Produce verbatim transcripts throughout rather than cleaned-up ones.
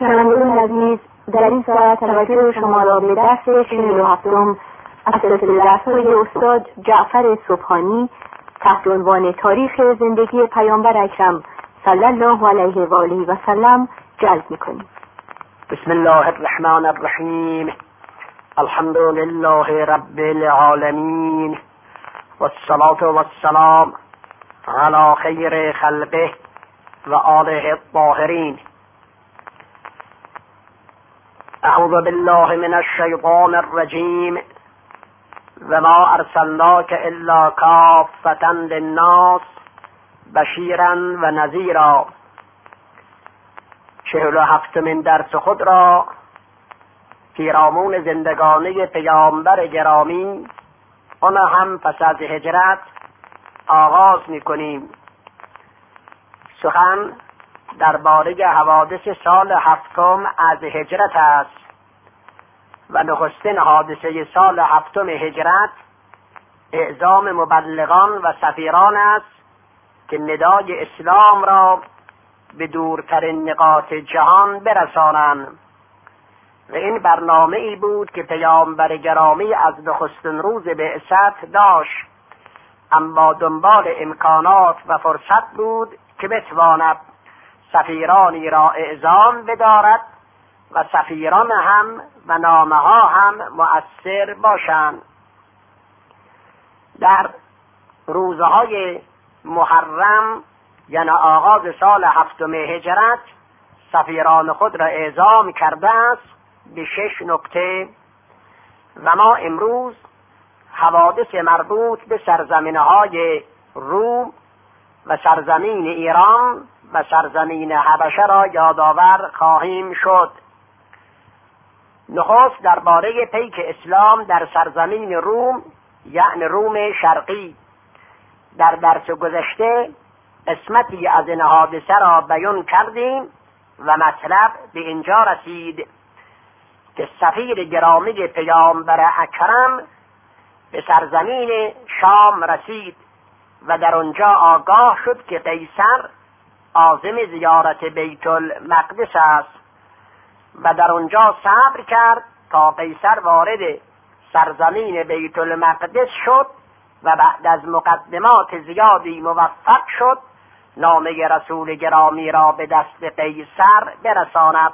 شنوندگان عزیز، در این ساعت توجه شما را به درس چهل و هفتم از سلسله درس‌های استاد جعفر سبحانی تحت عنوان تاریخ زندگی پیامبر اکرم صلی الله علیه و آله و سلم جلب می‌کنیم. بسم الله الرحمن الرحیم. الحمد لله رب العالمین والصلاة والسلام على خیر خلقه و آله الطاهرین. اعوذ بالله من الشیطان الرجیم. و ما ارسلناک الا کافة للناس بشیرا و نذیرا. چهل و هفتمین درس خود را پیرامون زندگانی پیامبر گرامی، آن هم پس از هجرت، آغاز می‌کنیم. سخن درباره حوادث سال هفتم از هجرت است و نخستین حادثه سال هفتم هجرت اعزام مبلغان و سفیران است که ندای اسلام را به دورترین نقاط جهان برسانند و این برنامه ای بود که پیامبر گرامی از نخستین روز بعثت داشت، اما دنبال امکانات و فرصت بود که بتواند سفیرانی را اعزام بدارد و سفیران هم و نامه ها هم مؤثر باشند. در روزهای محرم یعنی آغاز سال هفتم هجرت سفیران خود را اعزام کرده است به شش نکته و ما امروز حوادث مربوط به سرزمین‌های روم و سرزمین ایران و سرزمین حبشه را یادآور خواهیم شد. نخست درباره پیک اسلام در سرزمین روم یعنی روم شرقی. در درس گذشته قسمتی از این حادثه را بیان کردیم و مطلب به اینجا رسید که سفیر گرامی پیامبر اکرم به سرزمین شام رسید و در آنجا آگاه شد که قیصر عازم زیارت بیت المقدس است و در آنجا صبر کرد تا قیصر وارد سرزمین بیت المقدس شد و بعد از مقدمات زیادی موفق شد نامه رسول گرامی را به دست قیصر برساند.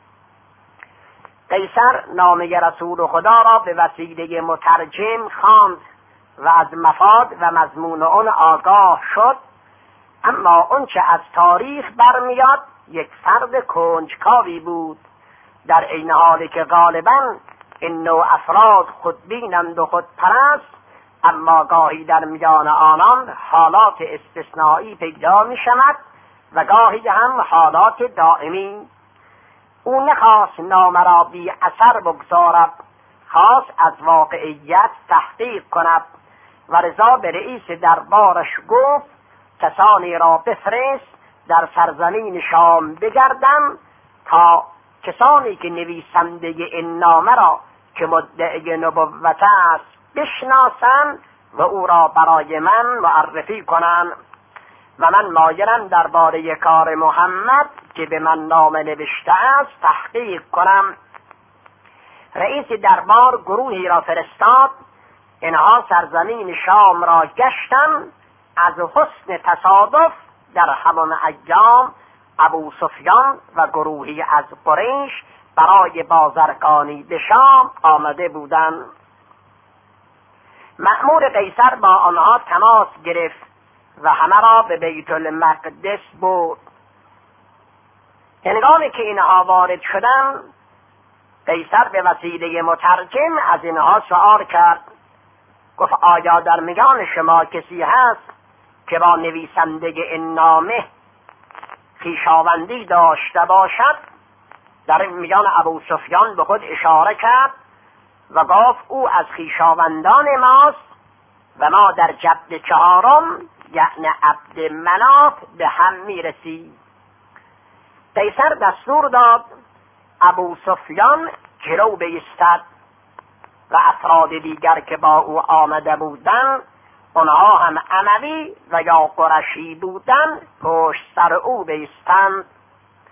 قیصر نامه رسول خدا را به وسیله مترجم خواند و از مفاد و مضمون آن آگاه شد، اما آنچه از تاریخ برمیاد یک فرد کنجکاوی بود، در این حالی که غالباً این نوع افراد خودبینند و خودپرست، اما گاهی در میان آنان حالات استثنایی پیدا می شود و گاهی هم حالات دائمی. او نخواست نامه را بی اثر بگذارد، خواست از واقعیت تحقیق کند و رضا به رئیس دربارش گفت کسانی را بفرست در سرزمین شام بگردم تا کسانی که نویسنده این نامه را که مدعی نبوت است بشناسند و او را برای من معرفی کنند و من مایلم درباره کار محمد که به من نامه نوشته است تحقیق کنم. رئیس دربار گروهی را فرستاد. اینها سرزمین شام را گشتند. از حسن تصادف در همان ایام ابو سفیان و گروهی از قریش برای بازرگانی به شام آمده بودند. مأمور قیصر با آنها تماس گرفت و همه را به بیت المقدس برد. هنگامی که اینها وارد شدند قیصر به وسیله مترجم از اینها سؤال کرد، گفت آیا در میان شما کسی هست که با نویسنده این نامه خویشاوندی داشته باشد؟ در میان ابو سفیان به خود اشاره کرد و گفت او از خویشاوندان ماست و ما در جد چهارم یعنی عبد مناف به هم میرسیم. قیصر دستور داد ابو سفیان جلو بایستد و افراد دیگر که با او آمده بودند، آنها هم اموی و یا قرشی بودند، پشت سر او بایستند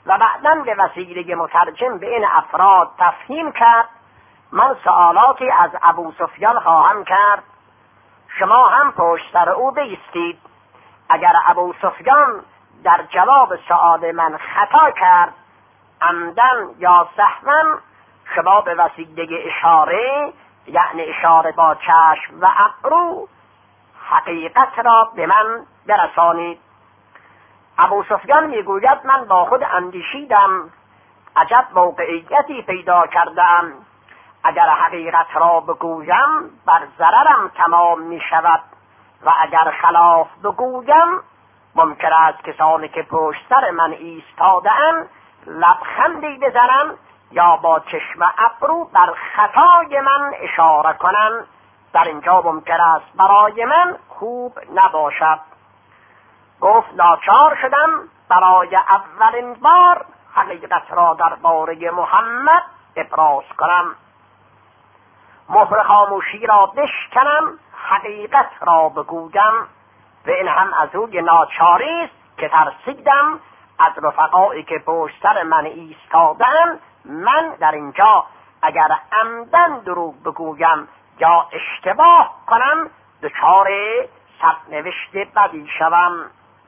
و بعداً به وسیله مترجم به این افراد تفهیم کرد من سوالاتی از ابو سفیان خواهم کرد، شما هم پشت سر او بایستید. اگر ابو سفیان در جواب سؤال من خطا کرد عمدن یا سهوا، شما به وسیله اشاره، یعنی اشاره با چشم و ابرو، حقیقت را به من برسانید. ابو سفیان میگوید من با خود اندیشیدم عجب موقعیتی پیدا کردم، اگر حقیقت را بگویم بر ضررم تمام می شود و اگر خلاف بگویم ممکن است کسانی که پشت سر من ایستاده‌اند لبخندی بزنند یا با چشم ابرو بر خطای من اشاره کنند. در اینجا ممکن است برای من خوب نباشد. گفت ناچار شدم برای اولین بار حقیقت را درباره محمد ابراز کنم، مهر خاموشی را بشکنم، حقیقت را بگویم. و این هم از روی ناچاری است که ترسیدم از رفقایی که پشت سر من ایستادن من در اینجا اگر عمدن دروغ بگویم یا اشتباه کنم دچار سرنوشت بدی شوم.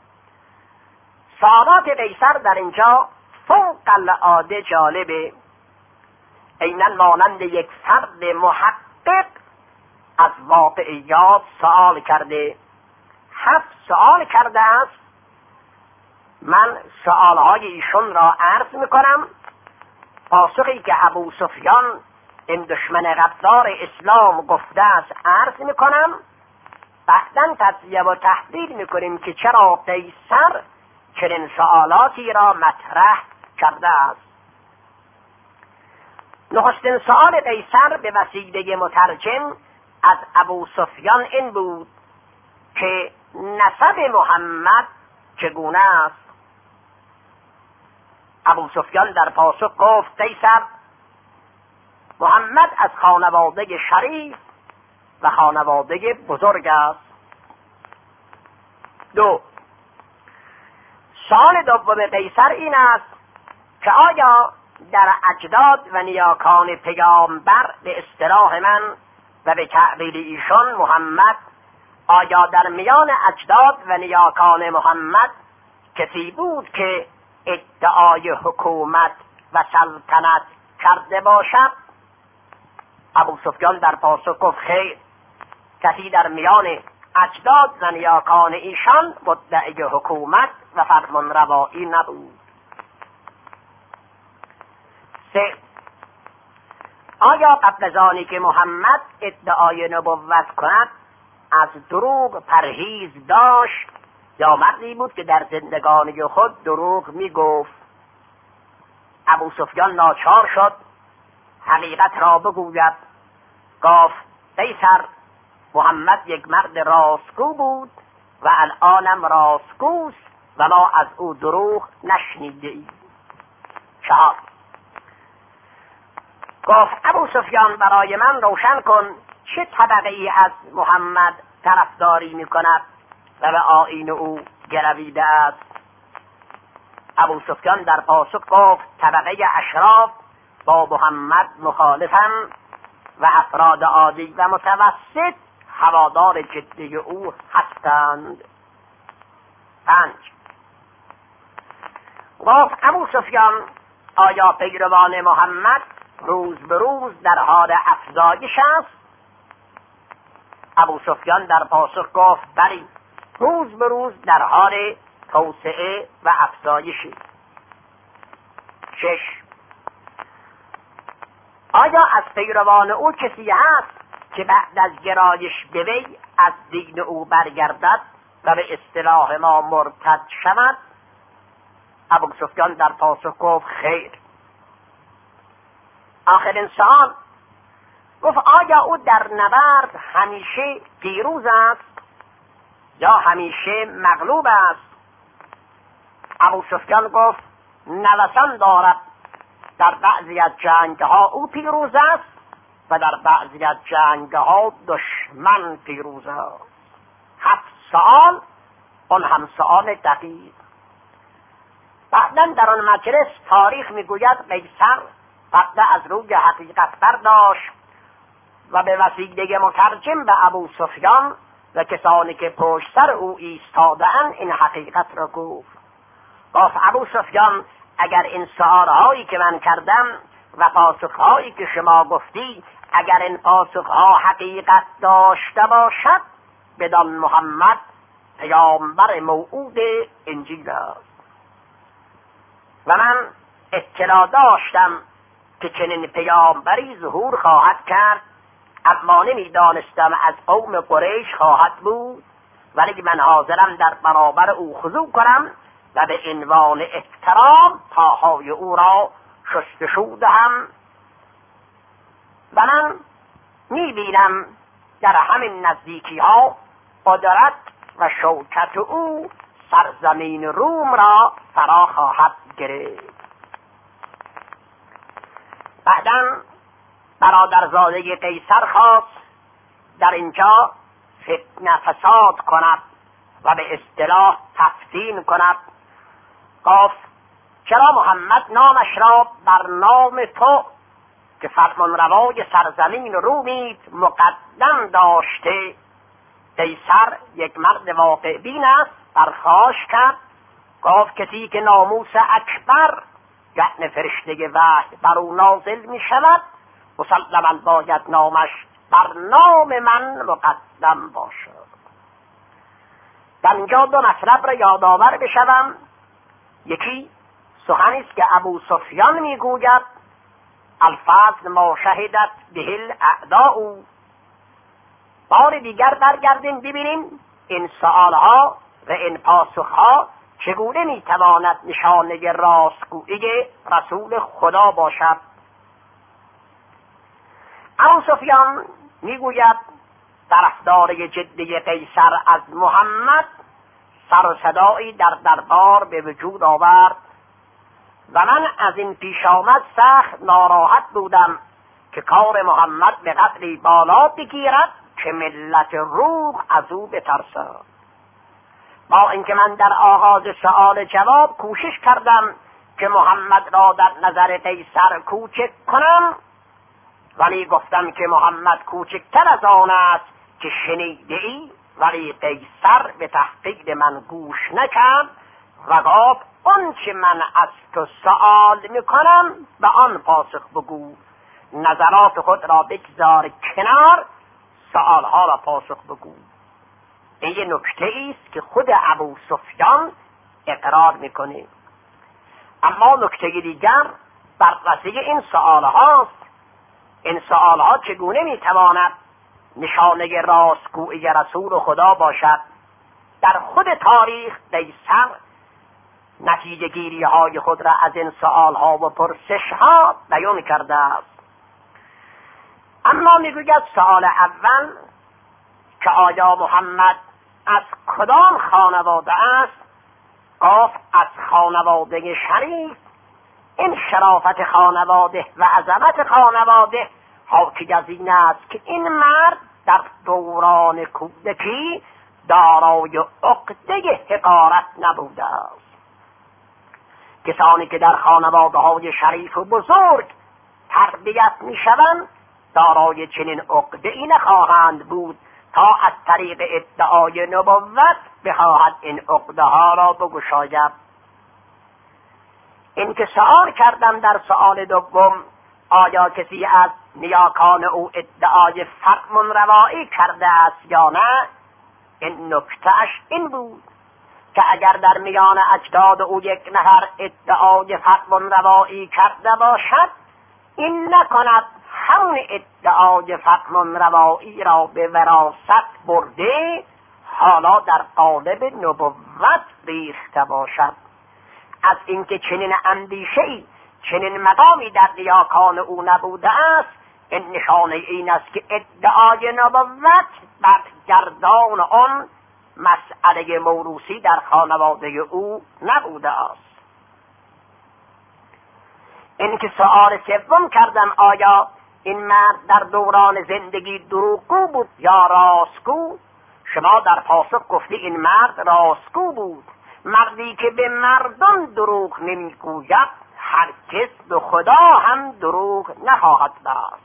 سوالات قیصر در اینجا فوق العاده جالبه، عیناً مانند یک فرد محقق از واقعیات سوال کرده. هفت سوال کرده است. من سوالهای ایشون را عرض میکنم. پاسخی که ابو سفیان این دشمن غدار اسلام گفته است عرض میکنم. بعداً تجزیه و تحلیل میکنیم که چرا قیصر چنین سوالاتی را مطرح کرده است. نخستین سؤال قیصر به وسیله مترجم از ابو سفیان این بود که نسب محمد چگونه است. ابو سفیان در پاسخ گفت قیصر محمد از خانواده شریف و خانواده بزرگ است. دو، سؤال دوم قیصر این است که آیا در اجداد و نیاکان پیامبر به اصطلاح من و به تعبیر ایشان محمد، آیا در میان اجداد و نیاکان محمد کسی بود که ادعای حکومت و سلطنت کرده باشد؟ ابو سفیان در پاسخ گفت خیر، کسی در میان اجداد و نیاکان ایشان مدعی حکومت و فرمانروایی نبود. سه، آیا قبل از آنی که محمد ادعای نبوت کند از دروغ پرهیز داشت یا مردی بود که در زندگانی خود دروغ می گفت؟ ابو سفیان ناچار شد حقیقت را بگوید. گفت قیصر محمد یک مرد راستگو بود و الانم راستگوست و ما از او دروغ نشنیده ایم. چهار، گفت ابو سفیان برای من روشن کن چه طبقه ای از محمد طرفداری می کند و به آیین او گرویده است؟ ابو سفیان در پاسخ گفت طبقه اشراف با محمد مخالفند و افراد عادی و متوسط هوادار جدی او هستند. پنج، گفت ابو سفیان آیا پیروان محمد روز به روز در حال افزایش است؟ ابو سفیان در پاسخ گفت بلی، روز به روز در حال توسعه و افزایشی. شش، آیا از پیروان او کسی هست که بعد از گرایش به وی از دین او برگردد و به اصطلاح ما مرتد شود؟ ابو سفیان در پاسخ گفت خیر. آخرین سوال، گفت آیا او در نبرد همیشه پیروز است یا همیشه مغلوب است؟ ابو سفیان گفت نوسان دارد، در بعضی از جنگها او پیروز است و در بعضی از جنگها دشمن پیروز است. هفت سوال، اون هم سوال دقیق. بعدا در آن مجلس تاریخ میگوید قیصر بعد از روی حقیقت برداشت و به وسیله مترجم به ابو سفیان و کسانی که پشت سر او ایستاده‌اند این حقیقت را گفت. گفت ابو سفیان اگر این سؤالهایی که من کردم و پاسخهایی که شما گفتی اگر این پاسخها حقیقت داشته باشد بدان محمد پیامبر موعود انجیل است و من اطلاع داشتم که چنین پیامبری ظهور خواهد کرد، اما نمی دانستم از قوم قریش خواهد بود، ولی من حاضرم در برابر او خضوع کنم و به عنوان احترام پاهای او را شستشو دهم و من می بینم در همین نزدیکی ها قدرت و شوکت او سرزمین روم را فرا خواهد گرفت. بعداً برادرزاده قیصر خواست در اینجا فتنه فساد کند و به اصطلاح تفتین کند. گفت چرا محمد نامش را بر نام تو که فرمانروای سرزمین رومید مقدم داشته؟ قیصر یک مرد واقع بین است، برخاست کرد. گفت کسی که ناموس اکبر یعنی فرشته وحی بر او نازل می شود مسلماً باید نامش بر نام من مقدم باشد. در اینجا دو مطلب را یادآور بشوم. یکی سخنی است که ابو سفیان میگوید الفضل ما شهدت به الاعداء. بار دیگر برگردیم ببینیم این سؤالها و این پاسخها چگونه میتواند نشانه راستگویی رسول خدا باشد. ابو سفیان میگوید طرفدار جدی قیصر از محمد سر و صدایی در دربار به وجود آورد و من از این پیش آمد سخت ناراحت بودم که کار محمد به قدری بالا بگیرد که ملت روم از او بترسد. با اینکه من در آغاز سؤال جواب کوشش کردم که محمد را در نظر قیصر کوچک کنم، ولی گفتم که محمد کوچکتر از آن است که شنیده ای، ولی قیصر به تحقیق من گوش نکرد و گفت اون چه من از تو سؤال میکنم به آن پاسخ بگو، نظرات خود را بگذار کنار، سؤالها را پاسخ بگو. این یه نکته ایست که خود ابو سفیان اقرار میکنه. اما نکته دیگر بررسی این سؤال هاست. این سؤال ها چگونه میتواند نشانه راستگویی رسول خدا باشد؟ در خود تاریخ قیصر نتیجه گیری های خود را از این سؤال ها و پرسش ها بیان کرده است. اما میگوید سؤال اول که آیا محمد از کدام خانواده است؟ گفت از خانواده شریف. این شرافت خانواده و عظمت خانواده حاکی از این است که این مرد در دوران کودکی دارای عقده حقارت نبوده است. کسانی که در خانواده های شریف و بزرگ تربیت می شوند دارای چنین عقده ای نخواهند بود تا از طریق ادعای نبوت بخواهد این عقده ها را بگشاید. این که سؤال کردم در سؤال دوم آیا کسی از نیاکان او ادعای فرمان روایی کرده است یا نه، این نکتهش این بود که اگر در میان اجداد او یک نفر ادعای فرمان روایی کرده باشد، این نکند همون ادعای فرمان روایی را به وراثت برده حالا در قالب نبوت ریخته باشد. از اینکه چنین اندیشه‌ای چنین مقامی در نیاکان او نبوده است، این نشانه این است که ادعای نبوت بر گردان آن مسئله موروثی در خانواده او نبوده است. این که سؤال سوم کردم آیا این مرد در دوران زندگی دروغگو بود یا راستگو، شما در پاسخ گفتی این مرد راستگو بود مردی که به مردم دروغ نمیگوید هرگز به خدا هم دروغ نخواهد بست.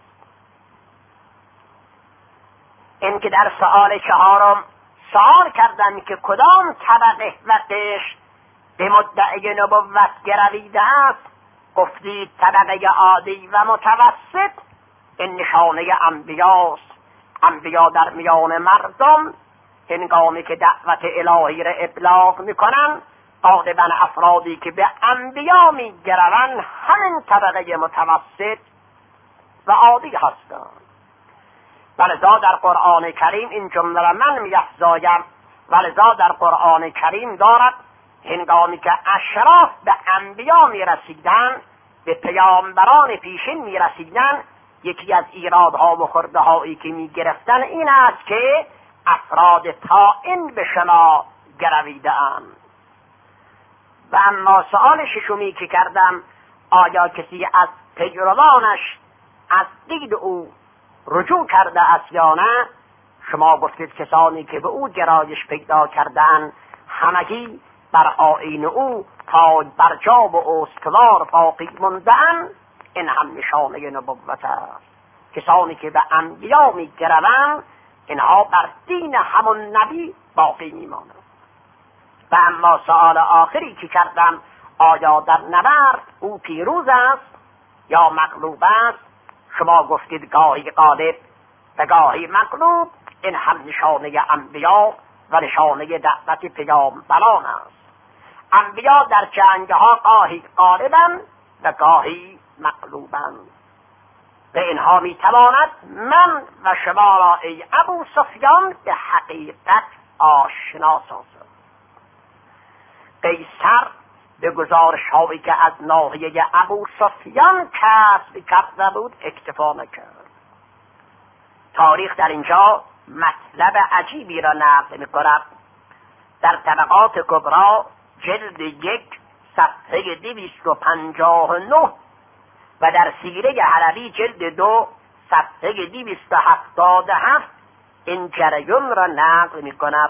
این که در سؤال چهارم سؤال کردند که کدام طبقه و قشر به مدعی نبوت گرویده است، گفتید طبقه عادی و متوسط. این نشانه انبیاست. انبیا در میان مردم هنگامی که دعوت الهی را ابلاغ میکنن، غالبا افرادی که به انبیا میگروند همین طبقه متوسط و عادی هستند. ولذا در قرآن کریم این جمله را من میفزایم، ولذا در قرآن کریم دارد هنگامی که اشراف به انبیا میرسیدن، به پیامبران پیشین میرسیدن، یکی از ایرادها و خرده هایی که میگرفتن این است که افراد طاعن به شما گرویده اند. و اما سؤال ششمی که کردم، آیا کسی از پیروانش از دید او رجوع کرده است یا نه؟ شما گفتید کسانی که به او گرایش پیدا کردن همگی بر آیین او تا برجا و استوار باقی مانده‌اند. این هم نشانه نبوت است. کسانی که به انبیا می‌گروند اینها بر دین همون نبی باقی میمانند. و اما سؤال آخری که کردم، آیا در نبرد او پیروز است یا مغلوب است؟ شما گفتید گاهی غالب و گاهی مغلوب. این هم نشانه انبیا و نشانه دعوت پیامبران است. انبیا در جنگها گاهی غالبند و گاهی مغلوبند. به اینها میتواند من و شما را ای ابو سفیان به حقیقت آشنا سازد. قیصر به گزارش هایی که از ناحیه ابو سفیان کسب کرده بود اکتفا نکرد. تاریخ در اینجا مطلب عجیبی را نقل می‌کند. در طبقات کبری جلد یک صفحه دویست و پنجاه و نه و در سیره حلبی جلد دو صفحه دویست و هفتاد و هفت این جریان را نقل می‌کند.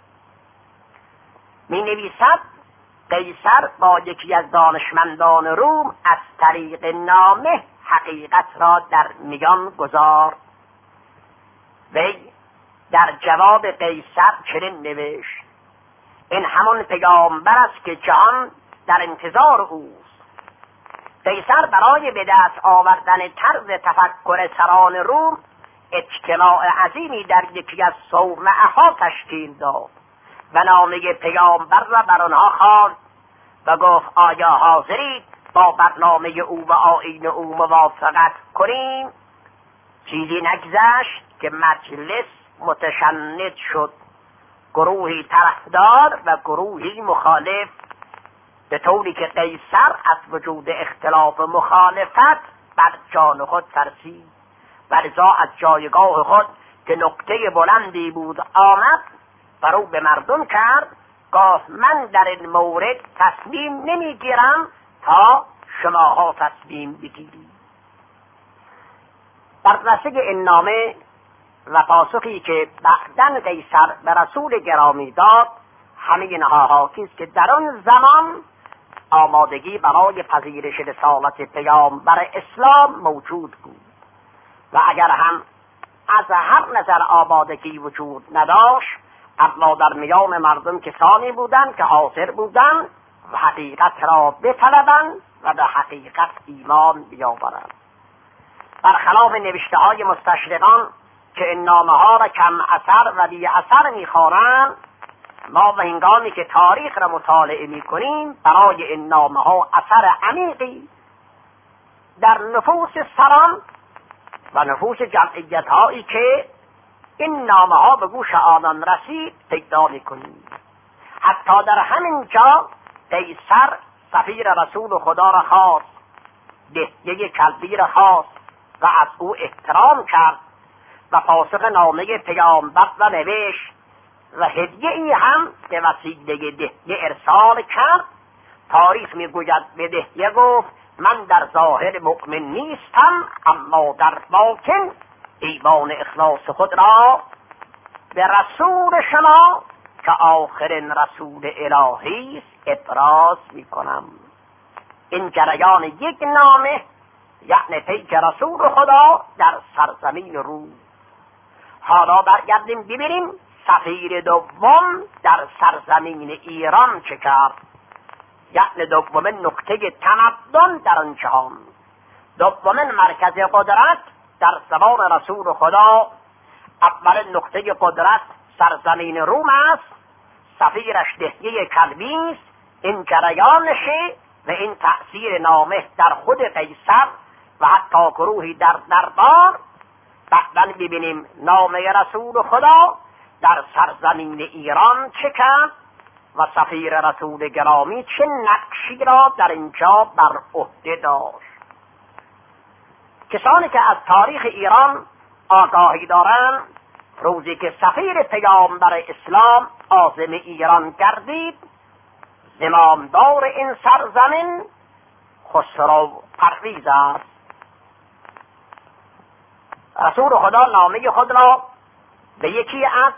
می‌نویسد قیصر با یکی از دانشمندان روم از طریق نامه حقیقت را در میان گذارد. وی در جواب قیصر چنین نوشت: این همان پیامبر است که جهان در انتظار اوست. قیصر برای به دست آوردن طرز تفکر سران روم اجتماع عظیمی در یکی از صومعه‌ها تشکیل داد و نامه پیامبر را بر آنها خواند و گفت آیا حاضرید با برنامه او و آیین او موافقت کنیم؟ چیزی نگذشت که مجلس متشنج شد، گروهی طرفدار و گروهی مخالف، به طوری که قیصر از وجود اختلاف و مخالفت بر جان خود ترسید و لذا از جایگاه خود که نقطه بلندی بود آمد و رو به مردم کرد، گفت من در این مورد تصمیم نمیگیرم تا شماها تصمیم بگیرید. در رسه این نامه و پاسخی که بعداً قیصر به رسول گرامی داد، همه اینها حاکی است که در آن زمان آمادگی برای پذیرش رسالت پیامبر اسلام موجود بود و اگر هم از هر نظر آمادگی وجود نداشت، اما در میان مردم کسانی بودند که حاضر بودند و حقیقت را بطلبند و به حقیقت ایمان بیاورند. برخلاف نوشته های مستشرقان که این نامه ها را کم اثر و بی اثر می‌خوانند، ما به هنگامی که تاریخ را مطالعه می‌کنیم برای این نامه ها اثر عمیقی در نفوس سران و نفوس جمعیت هایی که این نامه ها به گوش آنان رسید پیدا می‌کنیم. حتی در همین جا قیصر سفیر رسول خدا را خواست، دهیه کلبی را خواست و از او احترام کرد و پاسخ نامه پیامبر را نوشت و هدیه ای هم به وسیله دهیه ارسال کرد. تاریخ میگوید به دهیه گفت من در ظاهر مؤمن نیستم، اما در باطن ایمان اخلاص خود را به رسول شما که آخرین رسول الهی است ابراز میکنم. این جریان یک نامه یعنی پیک رسول خدا در سرزمین روم. حالا برگردیم ببینیم سفیر دوم در سرزمین ایران چه کرد، یعنی دومین نقطه تمدن در آن جهان، دومین مرکز قدرت در زمان رسول خدا. اول نقطه قدرت سرزمین روم است، سفیرش دهیه کلبی است. این جریانشه و این تأثیر نامه در خود قیصر و حتی گروهی در دربار. بعداً ببینیم نامه رسول خدا در سرزمین ایران چه کرد و سفیر رسول گرامی چه نقشی را در اینجا بر عهده داشت. کسانی که از تاریخ ایران آگاهی دارند، روزی که سفیر پیامبر اسلام عازم ایران گردید، زمامدار این سرزمین خسرو پرویز است. رسول خدا نامه خود را به یکی از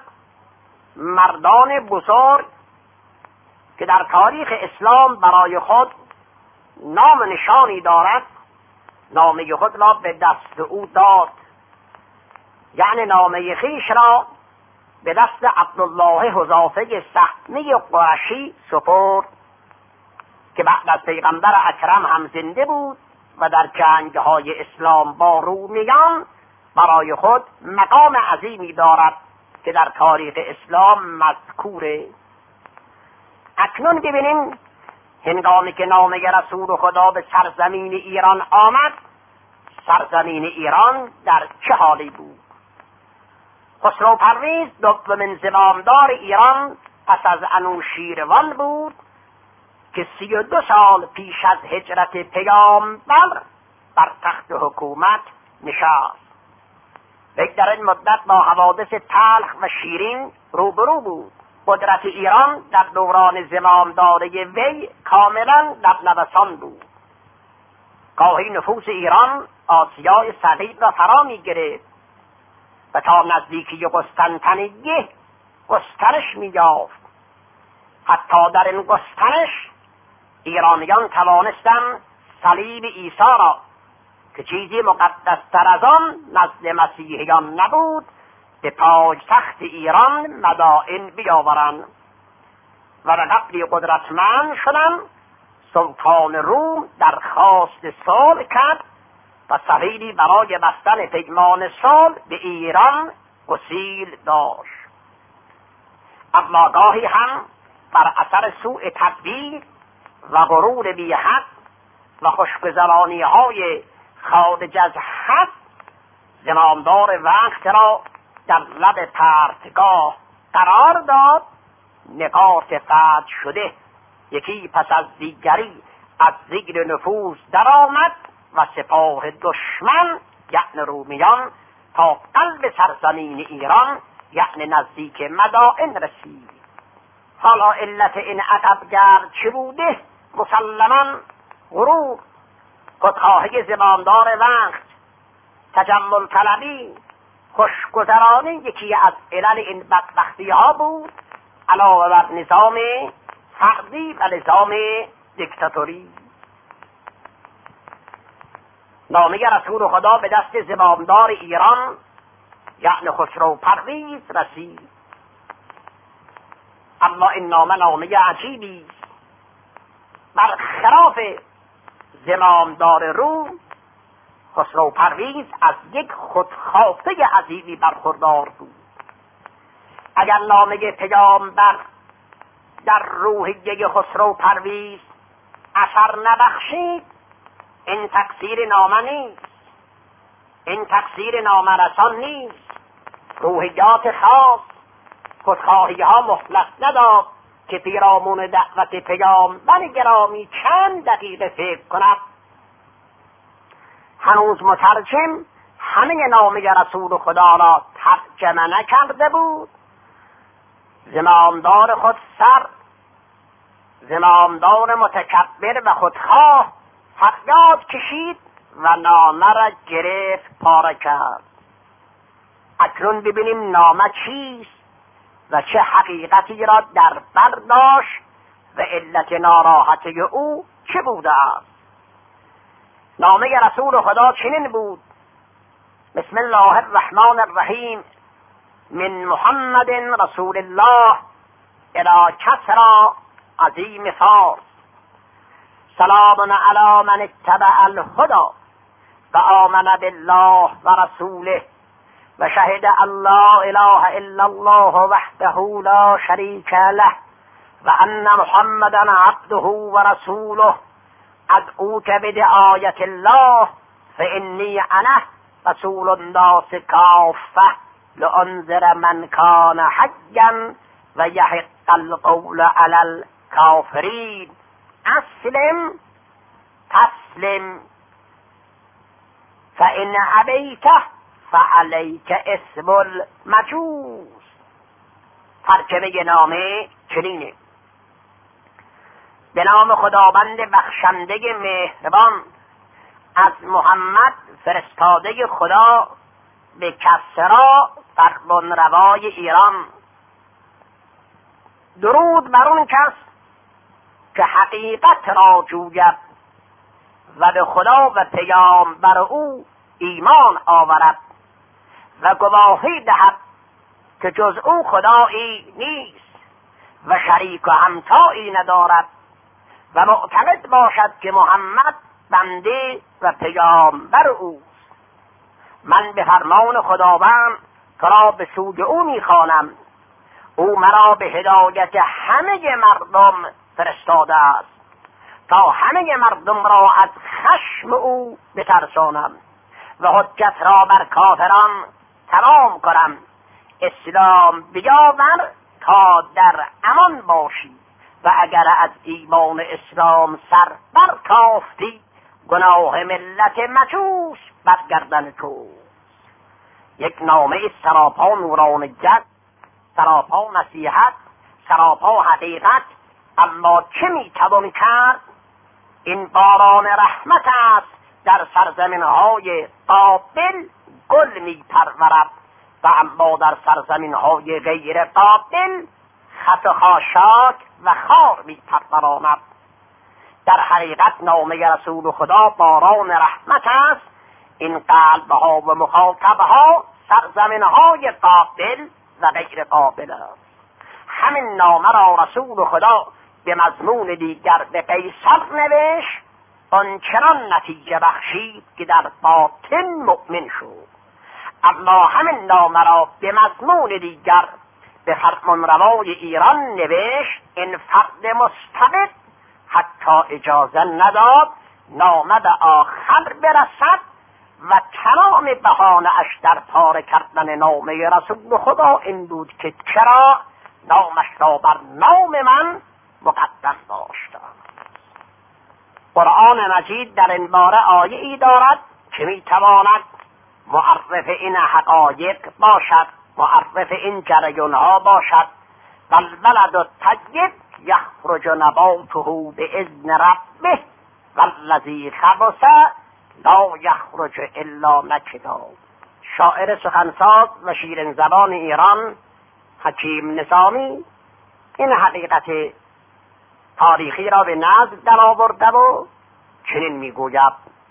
مردان بزرگ که در تاریخ اسلام برای خود نام نشانی دارد، نامه خود را به دست او داد، یعنی نامه خویش را به دست عبدالله حذافه سهمی قرشی سپرد که بعد از پیغمبر اکرم هم زنده بود و در جنگ‌های اسلام با رومیان برای خود مقام عظیمی دارد که در تاریخ اسلام مذکوره. اکنون ببینیم هنگامی که نامه رسول خدا به سرزمین ایران آمد، سرزمین ایران در چه حالی بود. خسرو پرویز دومین زمامدار ایران پس از انوشیروان بود که سی و دو سال پیش از هجرت پیامبر بر تخت حکومت نشست. وی در این مدت با حوادث تلخ و شیرین روبرو بود. قدرت ایران در دوران زمامداری وی کاملا در نوسان بود. گاهی نفوس ایران آسیای صغیر را فرا می گرفت و تا نزدیکی قسطنطنیه گسترش می یافت. حتی در این گسترش ایرانیان توانستند صلیب عیسی را که چیزی مقدستر از آن نزد مسیحیان نبود به پایتخت ایران مدائن بیاورند و به قبلی قدرتمند شدند. سلطان روم درخواست صلح کرد و سفیری برای بستن پیمان صلح به ایران گسیل داشت. اما گاهی هم بر اثر سوء تدبیر و غرور بی حد و خوشگذرانی های خارج از حد زمامدار وقت را در لب پرتگاه قرار داد. نقاط فتح شده یکی پس از دیگری از زیر نفوذ درآمد و سپاه دشمن یعنی رومیان تا قلب سرزمین ایران یعنی نزدیک مدائن رسید. حالا علت این عقبگرد چه بوده؟ مسلماً غرور، خودخواهی زمامدار وقت، تجمل طلبی، خوشگذرانی یکی از علل این بدبختی ها بود، علاوه بر نظام فردی و نظام دیکتاتوری. نامه رسول خدا به دست زمامدار ایران یعنی خسرو پرویز رسید. اما این نامه نامه عجیبی است. برخلاف زمامدار روم، خسرو پرویز از یک خودخواسته عظیمی برخوردار بود. اگر نامه پیامبر در روحیه خسرو پرویز اثر نبخشید، این تقصیر نامه نیست، این تقصیر نامرسان نیست. روحیات خاص، خودخواهی ها مهلت نداد که پیرامون دعوت پیامبر گرامی چند دقیقه فکر کند. هنوز مترجم همه نامه رسول خدا را ترجمه نکرده بود. زمامدار خود سر، زمامدار متکبر و خودخواه فریاد کشید و نامه را گرفت پاره کرد. اکنون ببینیم نامه چیست و چه حقیقتی را در بر داشت و علت ناراحتی او چه بوده است. نامه رسول خدا چنین بود: بسم الله الرحمن الرحیم، من محمد رسول الله الی کسری عظیم فارس، سلام علی من اتبع الهدی و آمن بالله و رسوله و شهد ان لا اله الا الله وحده لا شریک له و ان محمدا عبده و رسوله، ادعوک بدعایت الله فانی انا رسول الناس کافه لانذر من کان حیا و یحق القول علی الکافرین، اسلم تسلم فان ابیت فعلیک اسم المجوس. ترجمه نامه چنینه: به نام خداوند بخشنده مهربان، از محمد فرستاده خدا به کسری فرمانروای ایران. درود بر اون کس که حقیقت را جوید و به خدا و پیامبر او ایمان آورد و گواهی دهد که جز او خدایی نیست و شریک و همتایی ندارد و معتقد باشد که محمد بنده و پیامبر اوست. من به فرمان خداوند تو را به سوی او میخوانم. او مرا به هدایت همه مردم فرستاده است تا همه مردم را از خشم او بترسانم و حجت را بر کافران تمام کنم. اسلام بیاور تا در امان باشی و اگر از ایمان اسلام سر برتافتی گناه ملت مجوس بر گردن تو. یک نامه سراپا نورانیت، سراپا نصیحت، سراپا حقیقت. اما چه میتوان کرد؟ این باران رحمت است در سرزمین‌های قابل گل میپرورد و اما در سرزمین‌های غیر قابل خط خاشاک و خار میپروراند. در حقیقت نامه رسول خدا باران رحمت است. این قلب‌ها و مخاطب‌ها سرزمین‌های قابل و غیر قابل است. همین نامه را رسول خدا به مضمون دیگر به قیصر نوشت، آنچنان نتیجه بخشید که در باطن مؤمن شد. اما همین نامه را به مضمون دیگر به فرمانروای ایران نوشت. این فرد مستبد حتی اجازه نداد نامه به آخر برسد و تمام بهانه اش در پاره کردن نامه رسول خدا این بود که چرا نامش را بر نام من مقدم داشتم. قرآن مجید در این باره آیه ای دارد که میتواند معرف این حقایق باشد، معرف این جریان ها باشد. والبلد الطیب یخرج نباته باذن ربه والذی خبث لا یخرج الا نکدا. شاعر سخنساز و شیرین زبان ایران حکیم نظامی این حقیقت تاریخی را به نظم در آورده و چنین میگوید: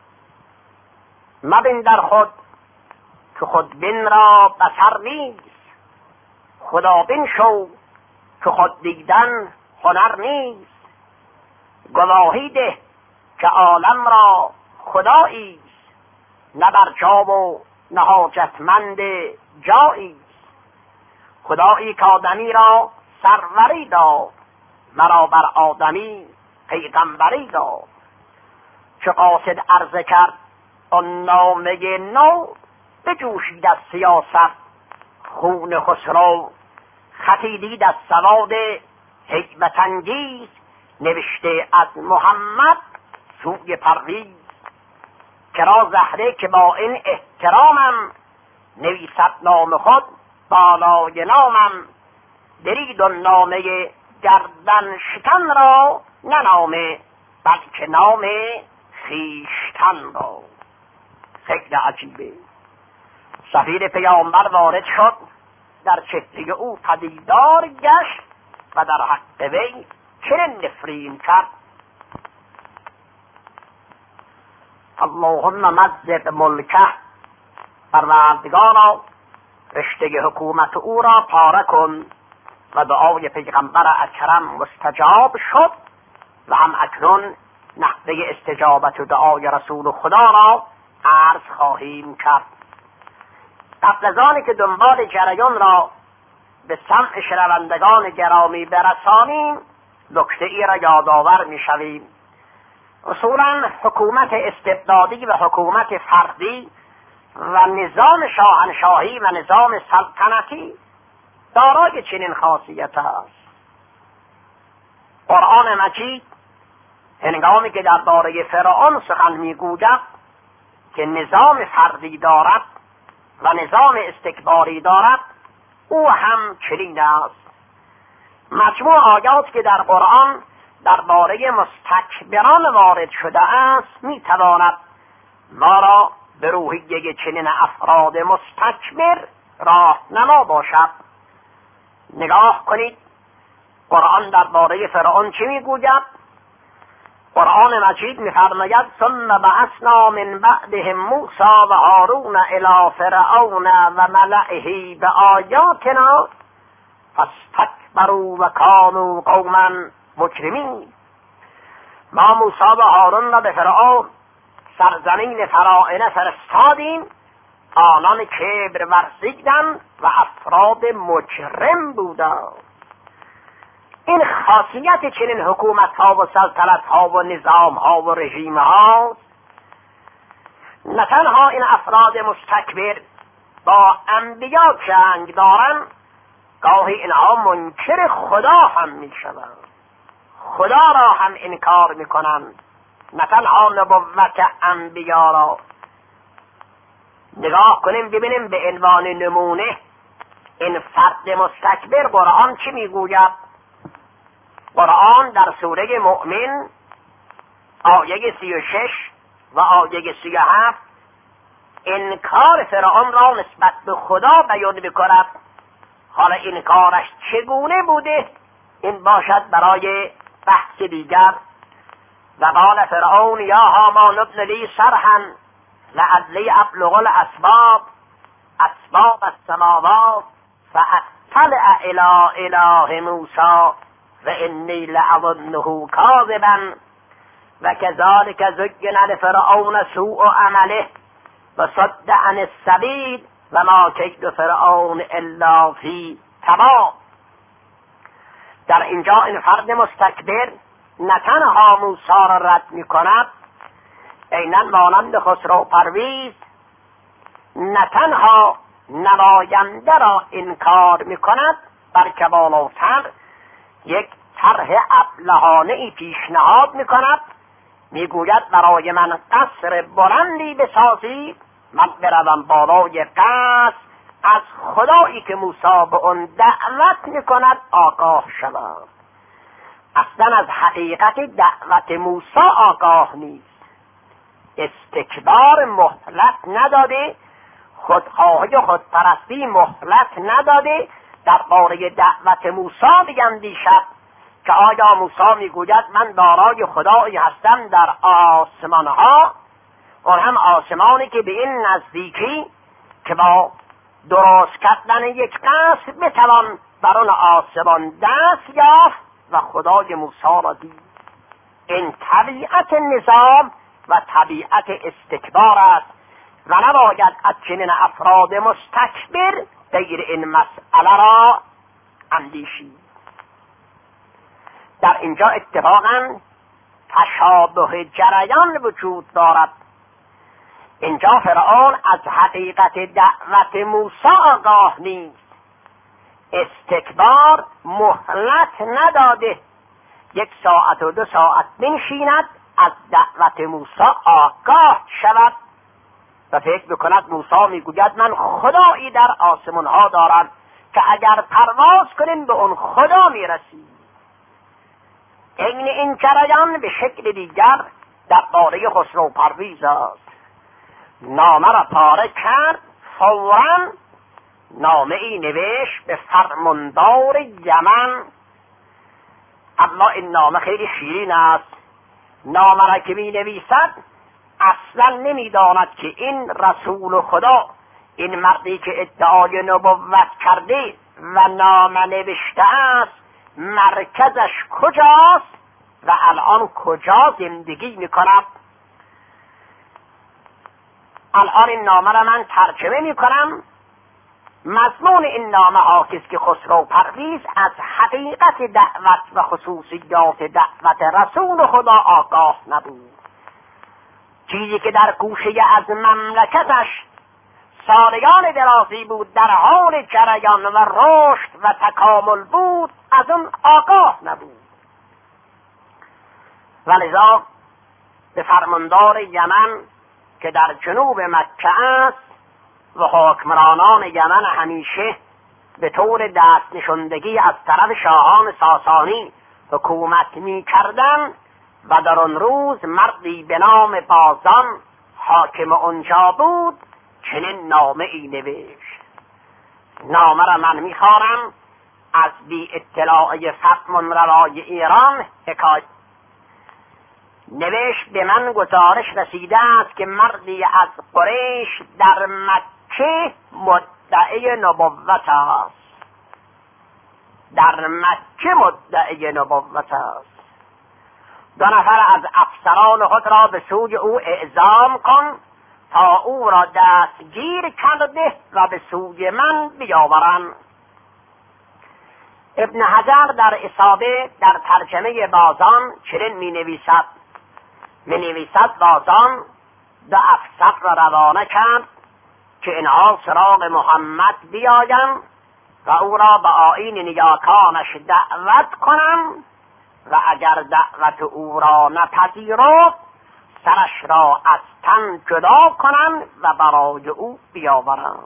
مبین در خود که خودبین را بصر نیست، خدا بین شو که خود دیدن هنر نیست. گواهی ده که عالم را خدایی است، نه بر جا و نه حاجتمند جایی است. خدایی که آدمی را سروری داد، مرا بر آدمی پیغمبری داد. چه قاصد عرضه کرد آن نامه نو، بجوشید از سیاست خون خسرو. خطی دید از سواد حکمت انگیز، نوشته از محمد سوی پرویز. کرا زهره که با این احترامم، نویسد نام خود بالای نامم. برید و نامه گردن شکن را، نه نامه بلکه نام خویشتن را. خیلی عجیبه. سفیر پیامبر وارد شد در چهره او پدیدار گشت و در حق وی چنین نفرین کرد. اللهم مزق ملکه، پروردگارا رشته حکومت او را پاره کن. و دعای پیغمبر اکرم مستجاب شد و هم اکنون نحوه استجابت و دعای رسول خدا را عرض خواهیم کرد. قبل از آنی که دنبال جریان را به سمع شنوندگان گرامی برسانیم، نکته ای را یادآور می‌شویم. اصولا حکومت استبدادی و حکومت فردی و نظام شاهنشاهی و نظام سلطنتی دارای چنین خاصیت است. قرآن مجید هنگامی که درباره فرعون سخن میگوید که نظام فردی دارد و نظام استکباری دارد، او هم چنین است. مجموع آیات که در قرآن درباره مستکبران وارد شده است میتواند ما را به روحیه چنین افراد مستکبر راهنما باشد. نگاه کنید قرآن درباره فرعون چی میگوید؟ قرآن مجید میفرماید ثم بعثنا من بعدهم موسی و هارون الی فرعون و ملئه بآیاتنا فاستکبروا و کانوا قوما مجرمین. ما موسی و هارون را به فرعون سرزمین فراعنه فرستادیم، آنان کبر ورزیدند و افراد مجرم بودند. این خاصیت چنین حکومت ها و سلطنت ها و نظام ها و رژیم ها، نه تنها این افراد مستکبر با انبیا جنگ دارند، گاهی اینها منکر خدا هم می شوند، خدا را هم انکار می کنند، نه تنها نبوت انبیا را. نگاه کنیم ببینیم به عنوان نمونه این فرد مستکبر قرآن چی میگوید؟ قرآن در سوره مؤمن آیه سی و شش و آیه سی و هفت انکار فرعون را نسبت به خدا بیان میکند. حالا انکارش چگونه بوده این باشد برای بحث دیگر. و قال فرعون یا هامان ابن لی صرحا لعلی ابلغ الاسباب اسباب السماوات فاطلع الی اله موسی و انی لأظنه کاذبا و کذلک زین لفرعون سوء عمله و صد عن السبیل و ما کید فرعون الا فی تباب. در اینجا این فرد مستکبر نه تنها موسی را رد می کند، عیناً مانند خسرو پرویز نه تنها نماینده را انکار می کند، بلکه بالاتر یک طرح ابلهانه ای پیشنهاد می کند. می گوید برای من قصر بلندی بسازید، من بروم بالای قصر از خدایی که موسی به اون دعوت می کند آگاه شود. اصلا از حقیقت دعوت موسی آگاه نیست. استکبار مهلت نداده، خودخواهی و خودپرستی مهلت نداده. در باره دعوت موسی بیندیشد که آیا موسی میگوید من دارای خدایی هستم در آسمان ها، اون هم آسمانی که به این نزدیکی که با درست کردن یک قصر بتوان بر اون آسمان دست یافت و خدای موسی را دید. این طبیعت نظام و طبیعت استکبار است و نباید از چنین افراد مستکبر غیر این مسئله را اندیشید. در اینجا اتفاقا تشابه جریان وجود دارد. اینجا فرعون از حقیقت دعوت موسی آگاه نیست، استکبار مهلت نداده، یک ساعت و دو ساعت بنشیند از دعوت موسی آگاه شود و فکر بکند موسی میگوید من خدایی در آسمان ها دارم که اگر پرواز کنین به اون خدا میرسید. این این جریان به شکل دیگر در باره خسرو پرویز است. نامه را پاره کرد، فوراً نامه ای نوشت به فرماندار یمن. اما این نامه خیلی شیرین است. نامه را که می نویسد اصلا نمی داند که این رسول خدا، این مردی که ادعای نبوت کرده و نامه نوشته است، مرکزش کجاست و الان کجا زندگی می کند. الان این نامه را من ترجمه می کنم. مضمون این نامه حافظ که خسرو پرویز از حقیقت دعوت و خصوصیات دعوت رسول خدا آگاه نبود. چیزی که در گوشه از مملکتش سالیان درازی بود در حال جریان و رشد و تکامل بود، از اون آگاه نبود. ولذا به فرماندار یمن که در جنوب مکه است و حکمرانان یمن همیشه به طور دست نشندگی از طرف شاهان ساسانی حکومت می کردن و در آن روز مردی به نام بازان حاکم اونجا بود، چنین نامه ای نوشت. نامه را من می خوانم از بی اطلاع فرمانروای ایران حکایت. نوشت به من گزارش رسیده است که مردی از قریش در مکه مدعی نبوت است. در مکه مدعی نبوت است. دو نفر از افسران خود را به سوی او اعزام کن تا او را دستگیر کرده و به سوی من بیاورند. ابن حجر در اصابه در ترجمه بازان چنین می نویسد می نویسد بازان دو افسر را روانه کرد که اینها سراغ محمد بیایند و او را به آیین نیاکانش دعوت کنند و اگر دعوت او را نپذیرفت سرش را از تن جدا کنند و برای او بیاورند.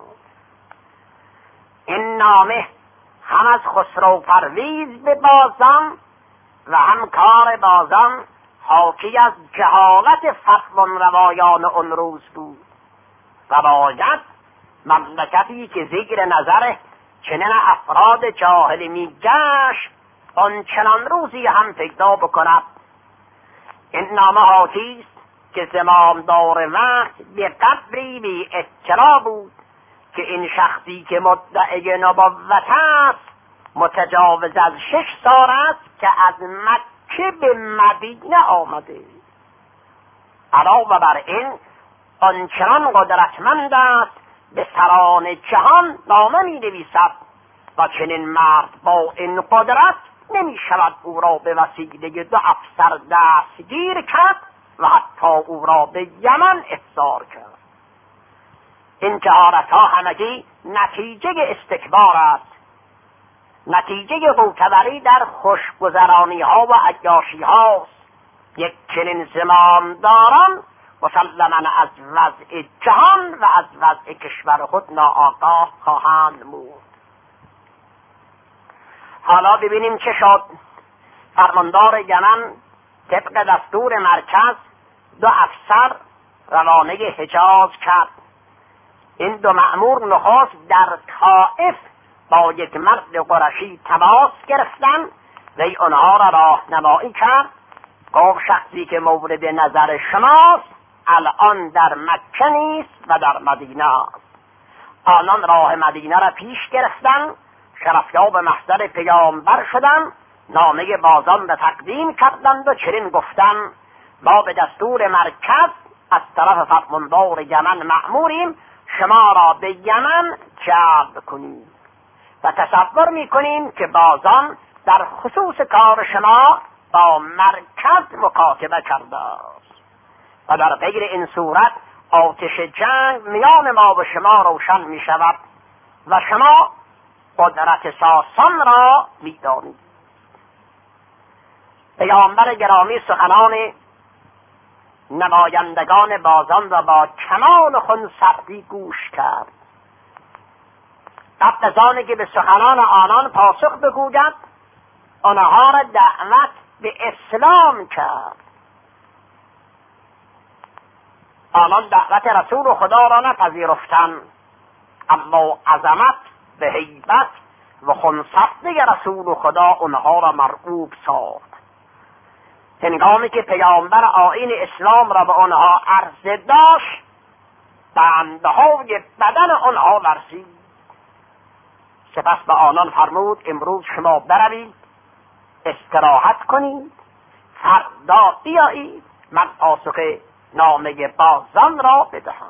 این نامه هم از خسرو پرویز به بازان و هم کار بازان حاکی از جهالت فرمانروایان اون روز بود و باید مملکتی که زیر نظر چنین افراد جاهل می گشت آن چنان روزی هم پیدا بکند. این نامه حاکی است که زمامدار وقت به قدری بی اطلاع بود که این شخصی که مدعی نبوت است متجاوز از شش سال است که از مکه به مدینه آمده. علاوه بر این آنچنان قدرتمند است به سران جهان نامه می نویسد و چنین مرد با این قدرت نمی شود او را به وسیله دو افسر دستگیر کرد و حتی او را به یمن احضار کرد. این جهارت ها همگی نتیجه استکبار است، نتیجه قوتوری در خوشگذرانی ها و عیاشی هاست. یک چنین زمامداران مسلماً از وضع جهان و از وضع کشور خود ناآگاه خواهند بود. حالا ببینیم چه شد. فرماندار یمن طبق دستور مرکز دو افسر روانه حجاز کرد. این دو مأمور نخست در طائف با یک مرد قرشی تماس گرفتند و آنها را راهنمایی کرد. گفت شخصی که مورد نظر شماست الان در مکه نیست و در مدینه است. آنان راه مدینه را پیش گرفتند، شرفیاب محضر پیامبر شدند، نامه بازان را تقدیم کردند و چنین گفتند ما به دستور مرکز از طرف فرماندار یمن مأموریم شما را به یمن جلب کنیم و تصور میکنیم که بازان در خصوص کار شما با مرکز مکاتبه کرده است و در غیر این صورت آتش جنگ میان ما و شما روشن می شود و شما قدرت ساسان را می دانید. پیامبر گرامی سخنان نمایندگان بازان را با کمال خونسردی گوش کرد. قبل از آنکه به سخنان آنان پاسخ بگوید آنها را دعوت به اسلام کرد. آنان دعوت رسول خدا را نپذیرفتند، اما عظمت به هیبت و خونسفته رسول خدا اونها را مرعوب ساخت. هنگامی که پیامبر آیین اسلام را به آنها عرضه داشت، بندهای بدن آنها لرزید. سپس به آنان فرمود امروز شما بروید استراحت کنید، فردا بیایید من پاسخ نامه بازان را بدهم.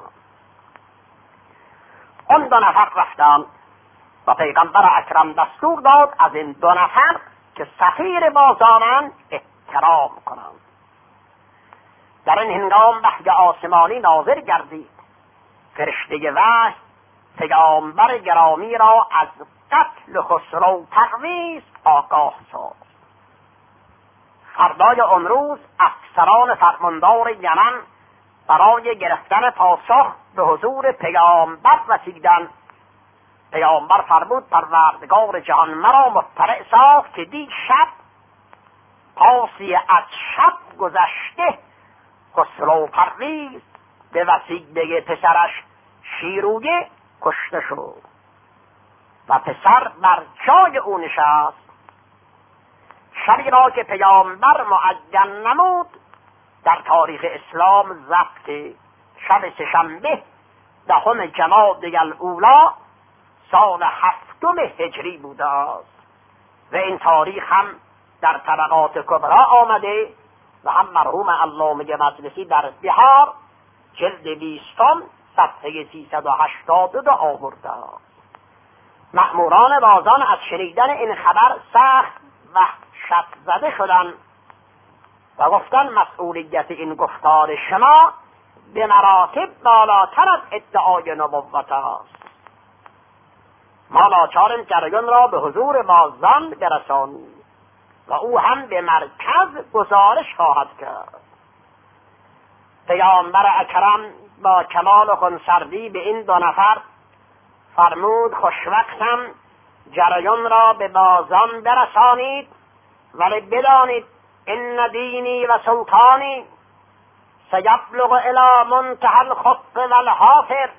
آن دو نفر رفتند و پیغمبر اکرم دستور داد از این دو نفر که سفیر بازانند احترام کنند. در این هنگام وحی آسمانی نازل گردید. فرشته وحی پیامبر گرامی را از قتل خسرو پرویز آگاه ساخت. فردای آن روز افسران فرماندار یمن برای گرفتن پاسخ به حضور پیامبر رسیدند. پیامبر فرمود پروردگار جهان مرا مطلع ساخت که دی شب پاسی از شب گذشته خسرو پرویز به وسیله پسرش شیرویه کشته شد و پسر بر جای او نشست. شبی را که پیامبر معین نمود در تاریخ اسلام ضبط شب سه‌شنبه دهم جمادی الاولی سال هفتم هجری بوده است و این تاریخ هم در طبقات کبرا آمده و هم مرحوم علامه مجلسی در بهار جلد بیستم صفحه سیصد و هشتاد و دو آورده است. مأموران بازان از شنیدن این خبر سخت وحشت زده شدند و گفتن مسئولیت این گفتار شما به مراتب بالاتر از ادعای نبوت است. ما لاچاریم جریان را به حضور بازان برسانیم و او هم به مرکز گزارش خواهد کرد. پیامبر اکرم با کمال خونسردی به این دو نفر فرمود خوشوقتم جریان را به بازان برسانید، ولی بدانید ان دینی و سلطانی سیبلغ الی منتهی الخط و الحافر.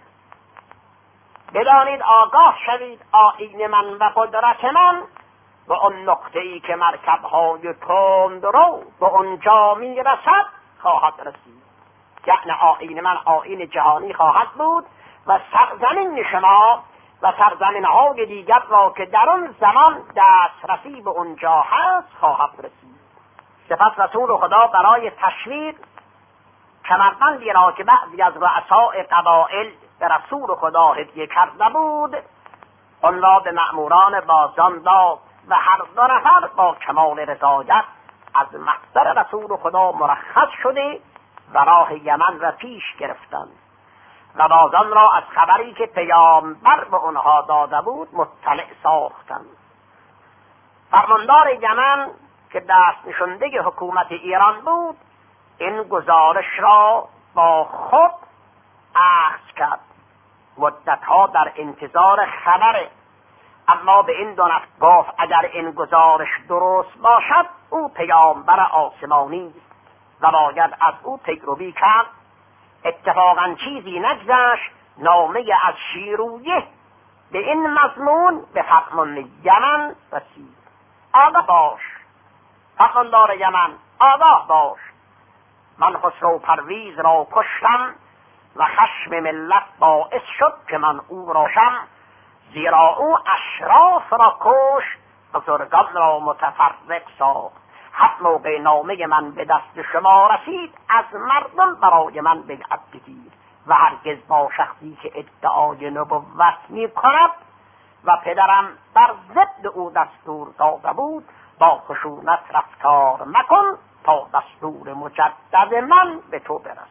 بدانید آگاه شوید آیین من و قدرت من به اون نقطه ای که مرکب‌های تند رو به اونجا می رسد خواهد رسید. یعنی آیین من آیین جهانی خواهد بود و سرزمین شما و سرزمین های دیگر را که در اون زمان دسترسی به اونجا هست خواهد رسید. سپس رسول خدا برای تشویق کمربندی را که بعضی از رؤسای قبایل به رسول خدا هدیه کرده بود آن را به مأموران بازان داد و هر دو نفر با کمال رضایت از محضر رسول خدا مرخص شده و راه یمن را پیش گرفتند و بازان را از خبری که پیامبر به آنها داده بود مطلع ساختند. فرماندار یمن که دست نشانده حکومت ایران بود این گزارش را با خود اخذ کرد. مدتها در انتظار خبره، اما به این دو نفر گفت اگر این گزارش درست باشد او پیامبر آسمانی است و باید از او پیروی کرد. اتفاقا چیزی نگذشت نامه از شیرویه به این مضمون به فرمان یمن رسید. آگاه باش فرماندار یمن، آگاه باش، من خسرو پرویز را کشتم و خشم ملت باعث شد که من او را کشتم، زیرا او اشراف را کشت بزرگان را متفرق ساخت. هر موقع نامه من به دست شما رسید از مردم برای من بیعت بگیر و هرگز با شخصی که ادعای نبوت می کند و پدرم بر ضد او دستور داده بود با خشونت رفتار مکن تا دستور مجدد من به تو برسد.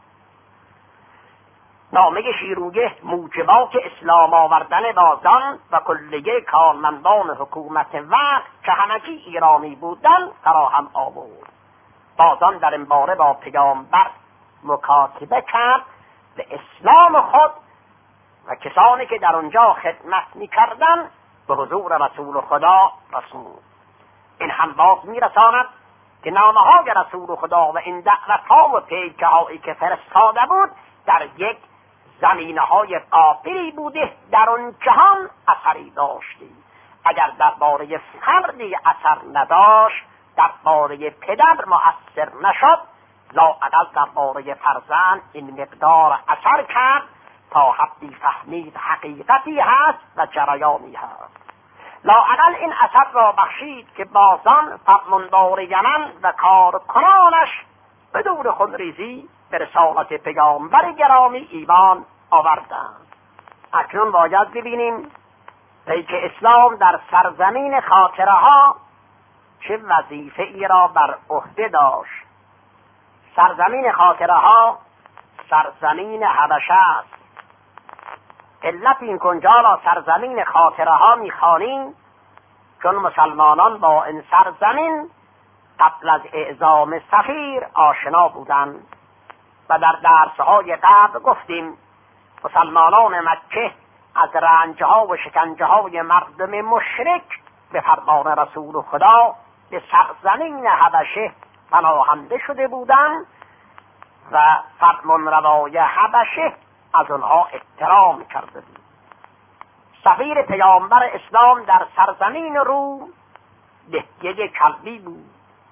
نامه شیرویه موجبات اسلام آوردن بازان و کلیه کارمندان حکومت وقت که همگی ایرانی بودند فراهم آورد. بازان در این باره با پیامبر مکاتبه کرد به اسلام خود و کسانی که در آنجا خدمت می‌کردند به حضور رسول خدا رسول. این هم باز می‌رساند که نامه‌های رسول خدا و این دعوت‌ها و پیکه‌هایی که فرستاده بود در یک زمینه‌های قابلی بوده در اون جهان اثری داشته. اگر درباره فردی اثر نداشت، درباره پدر مؤثر نشد، لااقل درباره فرزند این مقدار اثر کرد تا حدی فهمید حقیقتی هست و جریانی هست. لااقل این اثر را بخشید که بازان فرماندار یمن و کارکنانش بدون خونریزی به رسالت پیامبر گرامی ایمان آوردند. اکنون باید ببینیم که اسلام در سرزمین خاطره ها چه وظیفه ای را بر عهده داشت. سرزمین خاطره ها سرزمین حبشه است. علت این کنجا را سرزمین خاطره ها می‌خوانیم چون مسلمانان با این سرزمین قبل از اعزام سفیر آشنا بودند و در درس‌های قبل گفتیم مسلمانان مکه از رنج‌ها و شکنجه‌های مردم مشرک به فرمان رسول خدا به سرزمین حبشه پناهنده شده بودند و فرمانروای حبشه از آنها احترام کرده بود. سفیر پیامبر اسلام در سرزمین روم دهیه کلبی بود.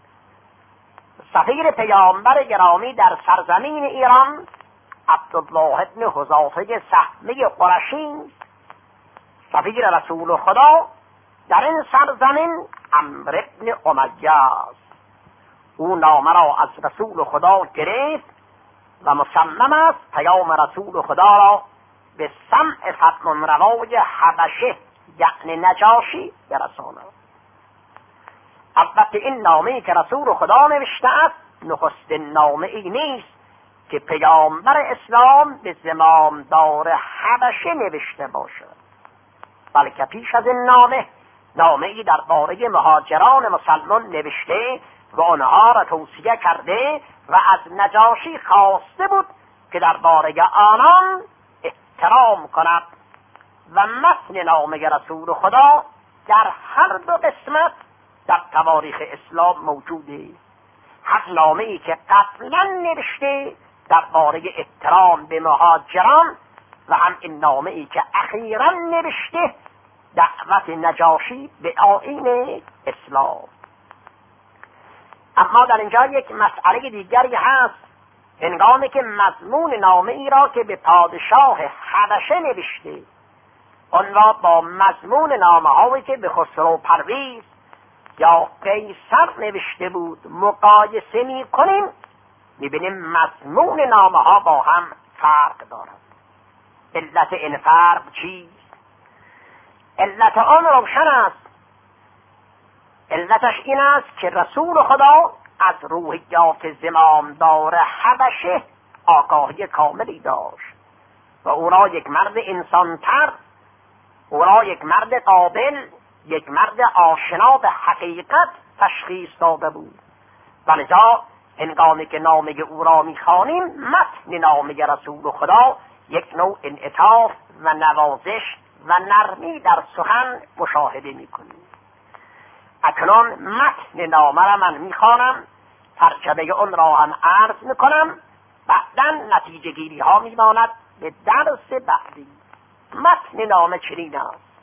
سفیر پیامبر گرامی در سرزمین ایران عبدالله ابن حذافه سهمی قرشی. سفیر رسول خدا در این سرزمین عمرو ابن امیه است. او نامه را از رسول خدا گرفت و مصمم است پیام رسول خدا را به سمع فرمانروای حبشه یعنی نجاشی برساند. البته این نامه‌ای که رسول خدا نوشته است نخستین نامه‌ای نیست که پیامبر اسلام به زمامدار حبشه نوشته باشد، بلکه پیش از این نامه نامه‌ای درباره مهاجران مسلمان نوشته و آنها را توصیه کرده و از نجاشی خواسته بود که درباره آنان احترام کند و متن نامه رسول خدا در هر دو قسمت در تواریخ اسلام موجوده. هر نامه‌ای که قبلا نوشته درباره احترام به مهاجران و هم این نامه‌ای که اخیراً نوشته دعوت نجاشی به آیین اسلام. اما در اینجا یک مسئله دیگری هست. هنگامی که مضمون نامه ای را که به پادشاه حبشه نوشته آن را با مضمون نامه هایی که به خسرو پرویز یا قیصر نوشته بود مقایسه می کنیم، می بینیم مضمون نامه ها با هم فرق دارد. علت این فرق چیست؟ علت آن روشن است. علتش این است که رسول خدا از روحیات زمامدار حبشه آگاهی کاملی داشت و او را یک مرد انسان‌تر، او را یک مرد قابل، یک مرد آشنا به حقیقت تشخیص داده بود. ولذا هنگامی که نامه او را می‌خوانیم متن نامه رسول خدا یک نوع انعطاف و نوازش و نرمی در سخن مشاهده می‌کنیم. اکنون متن نامه را من می‌خوانم، ترجمه اون را هم عرض می‌کنم، بعداً نتیجه گیری ها می‌ماند به درس بعدی. متن نامه چنین است: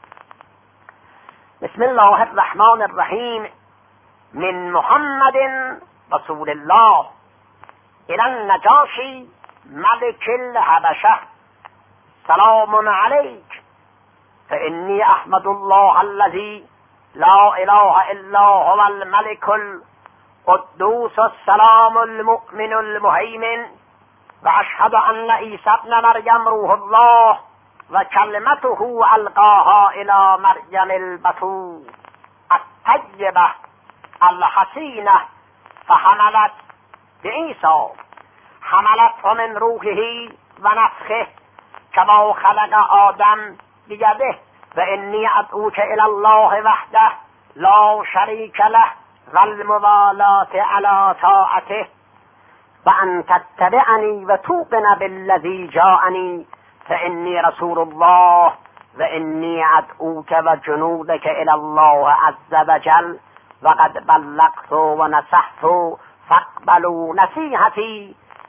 بسم الله الرحمن الرحیم. من محمد رسول الله الی النجاشی ملک الحبشه سلام علیک فانی احمد الله الذی لا اله الا هو الملك القدوس السلام المؤمن المهيمن واشهد ان عیسی ابن مریم روح الله و کلمته القاها الى مریم البتول الطیبه الحسینه فحملت بعیسی حملت من روحه و نفخه کما خلق آدم بیده و انی ادعوک الی الله وحده لا شریک له و الموالات علی طاعته و ان تتبعنی و توقن بالذی جاءنی فانی رسول الله و انی ادعوک و جنودک الی الله عز وجل و قد بلغت و نصحت فاقبلوا نصیحتی و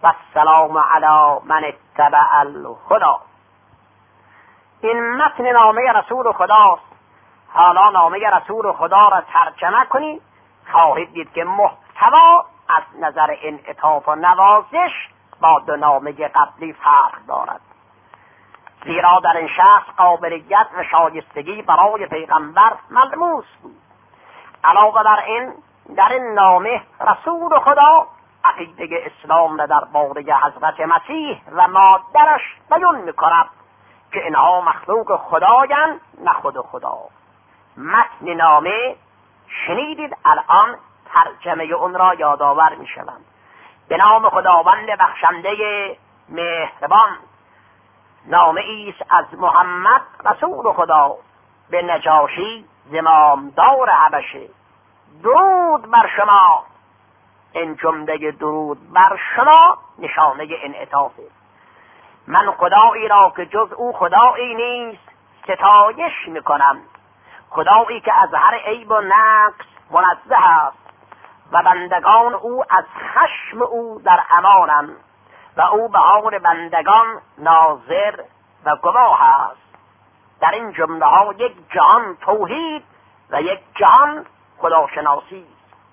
و السلام علی من اتبع الهدی. این متن نامه رسول خداست. حالا نامه رسول خدا را ترجمه کنید، خواهید دید که محتوا از نظر انعطاف و نوازش با دو نامه قبلی فرق دارد، زیرا در این شخص قابلیت و شایستگی برای پیغمبر ملموس بود. علاوه بر این در این نامه رسول خدا عقیده اسلام را در باره حضرت مسیح و مادرش بیان می‌کند که اینها مخلوق خدایند نه خود خدا. متن نامه شنیدید، الان ترجمه اون را یادآور می‌شوم. به نام خداوند بخشنده مهربان. نامه ایست از محمد رسول خدا به نجاشی زمامدار حبشه. درود بر شما. این جمله درود بر شما نشانه انعطافه. من خدایی را که جز او خدایی نیست ستایش میکنم، خدایی که از هر عیب و نقص منزه است و بندگان او از خشم او در امانند و او به حال بندگان ناظر و گواه است. در این جمله ها یک جهان توحید و یک جهان خداشناسی.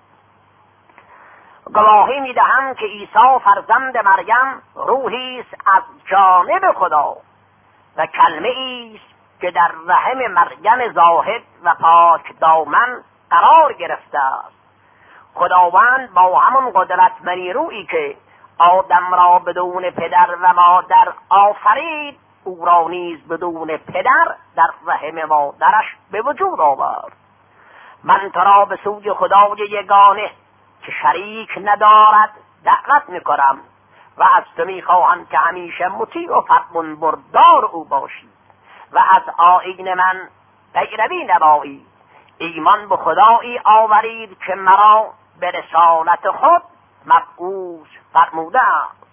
گواهی میدهم که عیسی فرزند مریم روحی است از جانب خدا و کلمه ایست که در رحم مریم زاهد و پاک دامن قرار گرفته است. خداوند با همون قدرت منیرویی که آدم را بدون پدر و مادر آفرید، او را نیز بدون پدر در رحم مادرش به وجود آورد. من تو را به سوی خدای یگانه که شریک ندارد دعوت میکنم و از تو میخواهم که همیشه مطیع و فرمان بردار او باشی و از آیین من پیروی نمایی. ایمان به خدایی آورید که مرا به رسالت خود مبعوث فرموده است.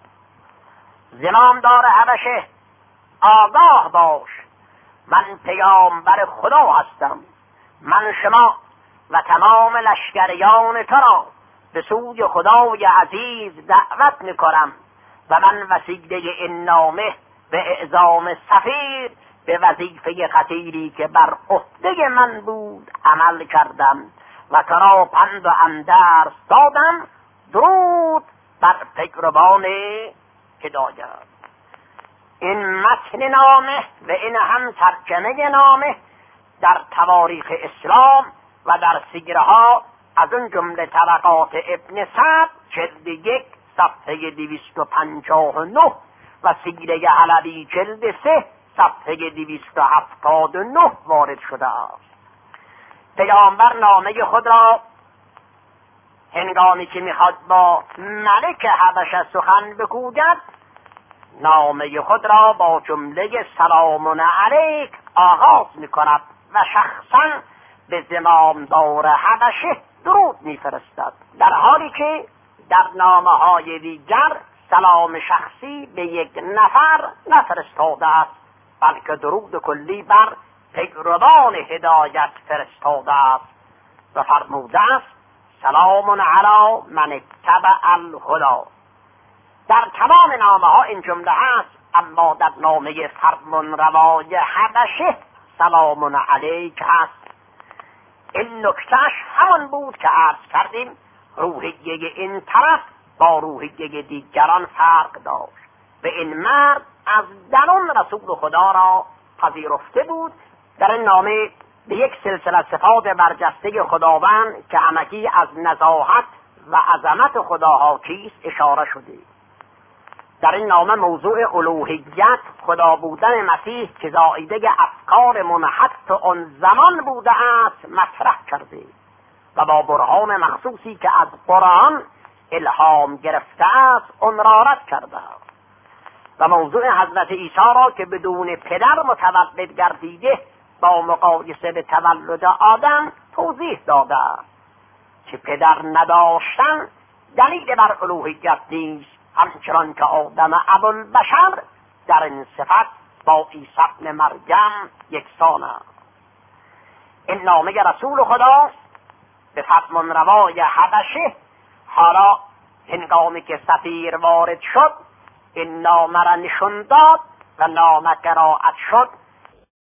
زمامدار حبشه، آگاه باش، من پیامبر خدا هستم. من شما و تمام لشکریان تو را به سوی خدای عزیز دعوت میکنم و من وسیله این نامه به اعزام سفیر به وظیفه خطیری که بر عهده من بود عمل کردم و تو را پند و اندرس دادم. درود بر پیروان هدایت. این متن نامه و این هم ترجمه نامه در تواریخ اسلام و در سیره ها از اون جمله طبقات ابن سعد جلد یک صفحه دویست و پنجاه و نه و سیره علوی جلد سه صفحه دویست و هفتاد و نه وارد شده است. پیامبر نامه خود را هنگامی که میخواد با ملک حبشه سخن بگوید، نامه خود را با جمله سلام علیک آغاز میکند و شخصا به زمامدار حبشه درود میفرستد، در حالی که در نامه های دیگر سلام شخصی به یک نفر نفرستاده است، بلکه درود کلی بر پیروان هدایت فرستاده است و فرموده است سلام علی من اتبع الهدی. در تمام نامه ها این جمله هست، اما در نامه فرمان روای حبشه سلام علیک هست. این نکتهش همان بود که عرض کردیم، روحیه این طرف با روحیه دیگران فرق داشت و این مرد از درون رسول خدا را پذیرفته بود. در این نامه به یک سلسله صفات برجسته خداوند که همگی از نزاهت و عظمت خدا حاکیست اشاره شده. در این نامه موضوع الوهیت، خدا بودن مسیح که زائیده افکار منحط آن زمان بوده است مطرح کرده و با برهان مخصوصی که از قرآن الهام گرفته است آن را رد کرده و موضوع حضرت عیسی را که بدون پدر متولد گردیده با مقایسه به تولد آدم توضیح داده است که پدر نداشتن دلیل بر الوهیت نیست، همچنان که آدم ابوالبشر در این صفت با عیسی ابن مریم یکسان است. این نامه رسول خداست به فرمان روای حبشه. حالا هنگامی که سفیر وارد شد این نامه را نشون داد و نامه قرائت شد.